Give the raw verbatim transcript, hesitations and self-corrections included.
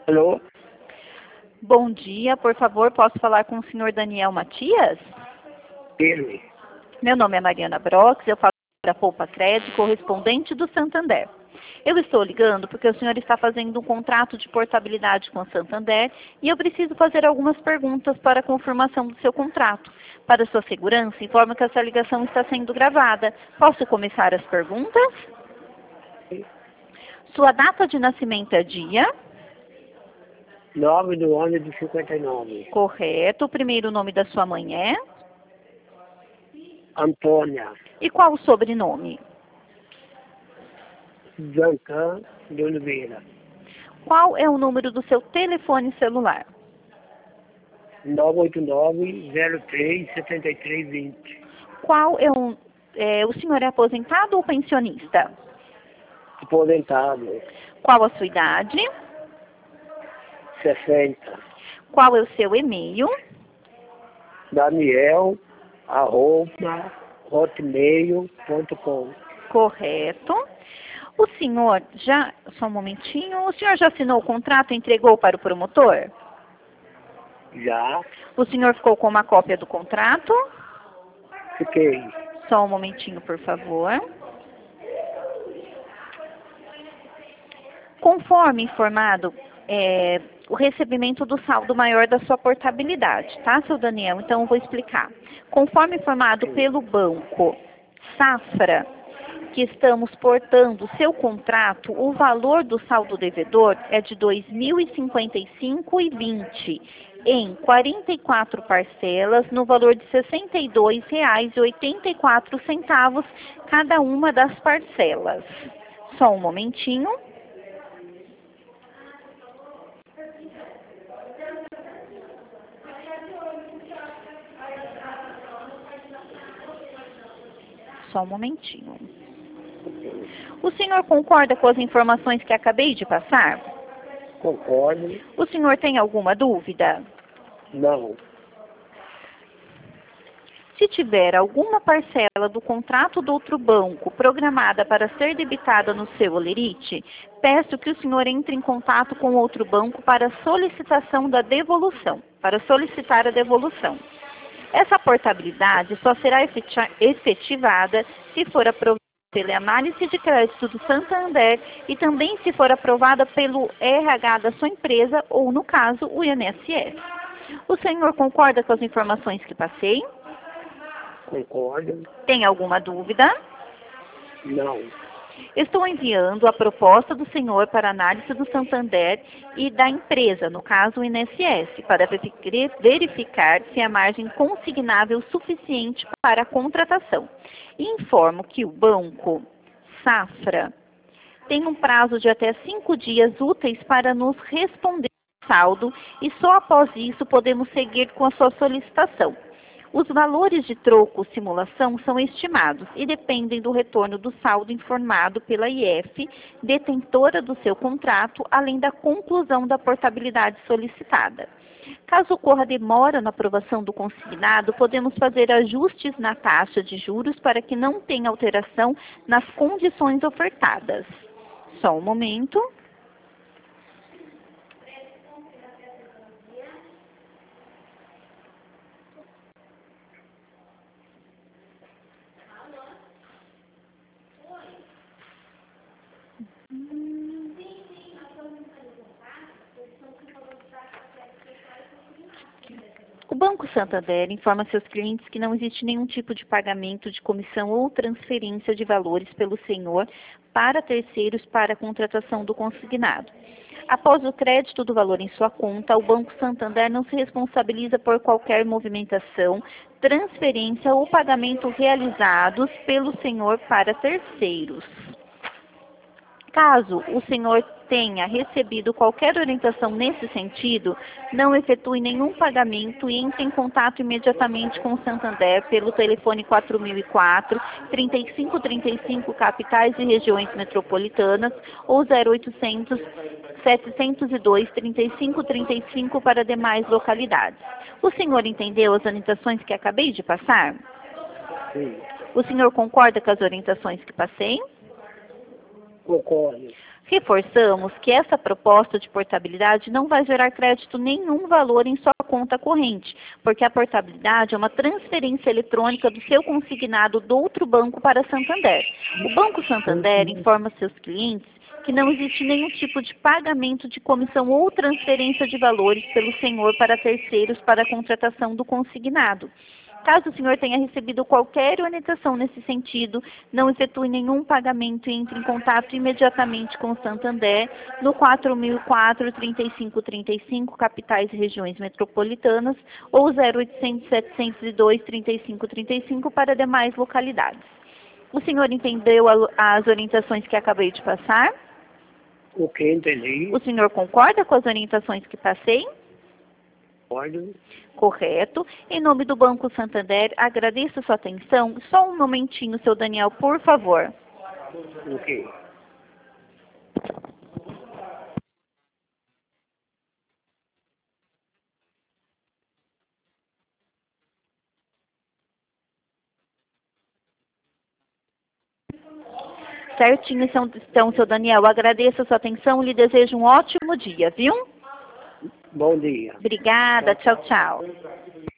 Alô? Bom dia, por favor, posso falar com o senhor Daniel Matias? Ele. Meu nome é Mariana Brox, eu falo para a Poupa Crédito, correspondente do Santander. Eu estou ligando porque o senhor está fazendo um contrato de portabilidade com o Santander e eu preciso fazer algumas perguntas para a confirmação do seu contrato. Para sua segurança, informo que essa ligação está sendo gravada. Posso começar as perguntas? Sua data de nascimento é dia? nove do ano de cinquenta e nove. Correto. O primeiro nome da sua mãe é? Antônia. E qual o sobrenome? Zancan de Oliveira. Qual é o número do seu telefone celular? nove oito nove, zero três, sete três dois zero. Qual é o... É, o senhor é aposentado ou pensionista? Aposentado. Qual a sua idade? sessenta. Qual é o seu e-mail? Daniel, arroba, hotmail ponto com. Correto. O senhor já... Só um momentinho. O senhor já assinou o contrato e entregou para o promotor? Já. O senhor ficou com uma cópia do contrato? Fiquei. Só um momentinho, por favor. Conforme informado, é, o recebimento do saldo maior da sua portabilidade, tá, seu Daniel? Então, eu vou explicar. Conforme informado pelo banco Safra, que estamos portando o seu contrato, o valor do saldo devedor é de dois mil e cinquenta e cinco reais e vinte centavos em quarenta e quatro parcelas no valor de sessenta e dois reais e oitenta e quatro centavos cada uma das parcelas. Só um momentinho. Só um momentinho. O senhor concorda com as informações que acabei de passar? Concordo. O senhor tem alguma dúvida? Não. Se tiver alguma parcela do contrato do outro banco programada para ser debitada no seu Olerite, peço que o senhor entre em contato com outro banco para solicitação da devolução, para solicitar a devolução. Essa portabilidade só será efetivada se for aprovada pela análise de crédito do Santander e também se for aprovada pelo R H da sua empresa ou, no caso, o I N S S. O senhor concorda com as informações que passei? Concordo. Tem alguma dúvida? Não. Estou enviando a proposta do senhor para análise do Santander e da empresa, no caso o I N S S, para verificar se a margem consignável suficiente para a contratação. Informo que o banco Safra tem um prazo de até cinco dias úteis para nos responder o saldo e só após isso podemos seguir com a sua solicitação. Os valores de troco simulação são estimados e dependem do retorno do saldo informado pela I F, detentora do seu contrato, além da conclusão da portabilidade solicitada. Caso ocorra demora na aprovação do consignado, podemos fazer ajustes na taxa de juros para que não tenha alteração nas condições ofertadas. Só um momento. O Banco Santander informa seus clientes que não existe nenhum tipo de pagamento de comissão ou transferência de valores pelo senhor para terceiros para a contratação do consignado. Após o crédito do valor em sua conta, o Banco Santander não se responsabiliza por qualquer movimentação, transferência ou pagamento realizados pelo senhor para terceiros. Caso o senhor tenha recebido qualquer orientação nesse sentido, não efetue nenhum pagamento e entre em contato imediatamente com o Santander pelo telefone quatro mil e quatro, trinta e cinco trinta e cinco capitais e regiões metropolitanas ou zero oitocentos, setecentos e dois, trinta e cinco trinta e cinco para demais localidades. O senhor entendeu as orientações que acabei de passar? Sim. O senhor concorda com as orientações que passei? Concordo. Reforçamos que essa proposta de portabilidade não vai gerar crédito nenhum valor em sua conta corrente, porque a portabilidade é uma transferência eletrônica do seu consignado do outro banco para Santander. O Banco Santander informa seus clientes que não existe nenhum tipo de pagamento de comissão ou transferência de valores pelo senhor para terceiros para a contratação do consignado. Caso o senhor tenha recebido qualquer orientação nesse sentido, não efetue nenhum pagamento e entre em contato imediatamente com o Santander no quatro mil e quatro, trinta e cinco trinta e cinco, capitais e regiões metropolitanas, ou zero oitocentos, setecentos e dois, trinta e cinco trinta e cinco para demais localidades. O senhor entendeu a, as orientações que acabei de passar? O que entendi? O senhor concorda com as orientações que passei? Concordo. Correto. Em nome do Banco Santander, agradeço a sua atenção. Só um momentinho, seu Daniel, por favor. Ok. Certinho, então, seu Daniel, agradeço a sua atenção e lhe desejo um ótimo dia, viu? Bom dia. Obrigada, tchau, tchau.